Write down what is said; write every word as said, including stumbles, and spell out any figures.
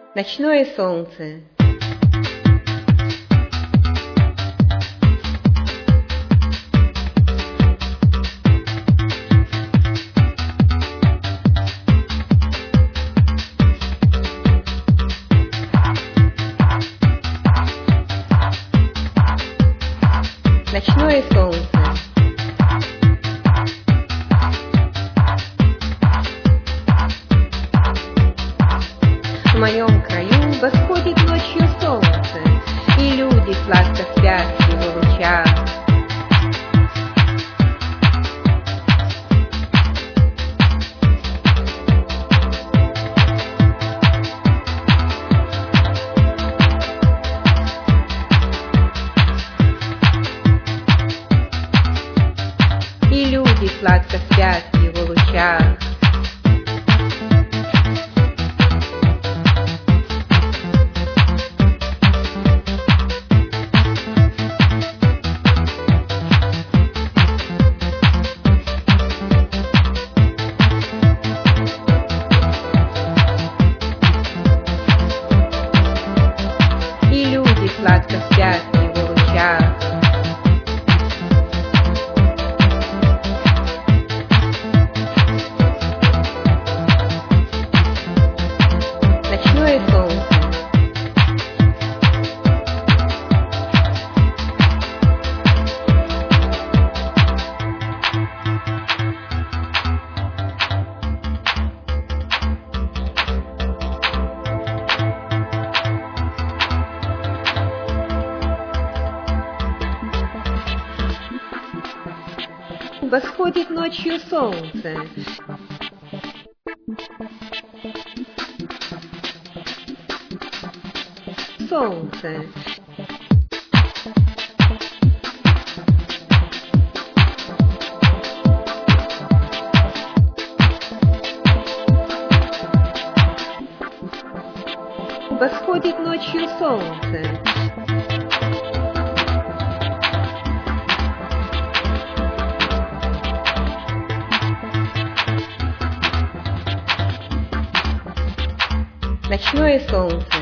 Ночное солнце. Ночное солнце. В моем краю восходит ночью солнце, и люди сладко спят в его лучах. И люди сладко спят в его лучах. И люди сладко спят в его лучах. Ночное солнце. Восходит ночью солнце. Солнце. Восходит ночью солнце. Ночное солнце.